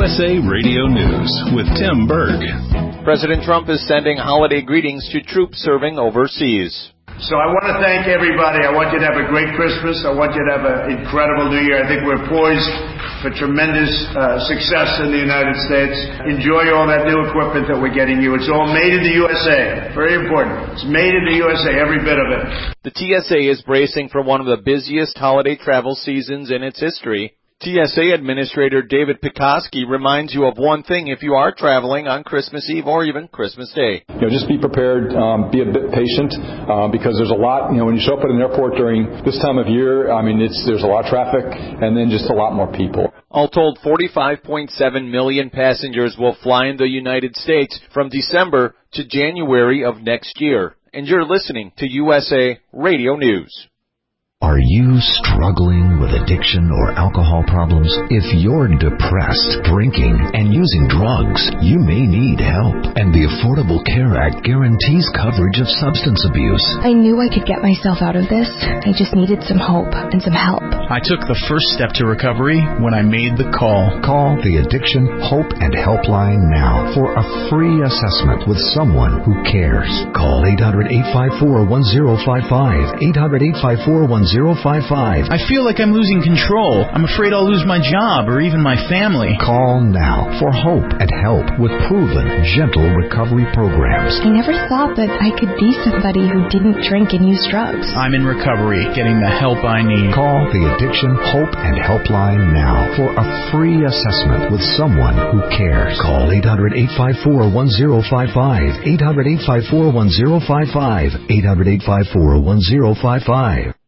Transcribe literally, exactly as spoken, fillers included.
S A Radio News with Tim Berg. President Trump is sending holiday greetings to troops serving overseas. So I want to thank everybody. I want you to have a great Christmas. I want you to have an incredible New Year. I think we're poised for tremendous uh, success in the United States. Enjoy all that new equipment that we're getting you. It's all made in the U S A. Very important. It's made in the U S A, every bit of it. The T S A is bracing for one of the busiest holiday travel seasons in its history. T S A Administrator David Pekoski reminds you of one thing if you are traveling on Christmas Eve or even Christmas Day. You know, just be prepared, um, be a bit patient, uh, because there's a lot, you know, when you show up at an airport during this time of year, I mean, it's there's a lot of traffic and then just a lot more people. All told, forty-five point seven million passengers will fly in the United States from December to January of next year. And you're listening to U S A Radio News. Are you struggling with addiction or alcohol problems? If you're depressed, drinking, and using drugs, you may need help. And the Affordable Care Act guarantees coverage of substance abuse. I knew I could get myself out of this. I just needed some hope and some help. I took the first step to recovery when I made the call. Call the Addiction Hope and Helpline now for a free assessment with someone who cares. Call eight hundred, eight five four, one zero five five, eight hundred, eight five four, one zero five five. I feel like I'm losing control. I'm afraid I'll lose my job or even my family. Call now for hope and help with proven, gentle recovery programs. I never thought that I could be somebody who didn't drink and use drugs. I'm in recovery, getting the help I need. Call the Addiction Hope and Helpline now for a free assessment with someone who cares. Call eight hundred, eight five four, one zero five five, eight hundred, eight five four, one zero five five, eight hundred, eight five four, one zero five five.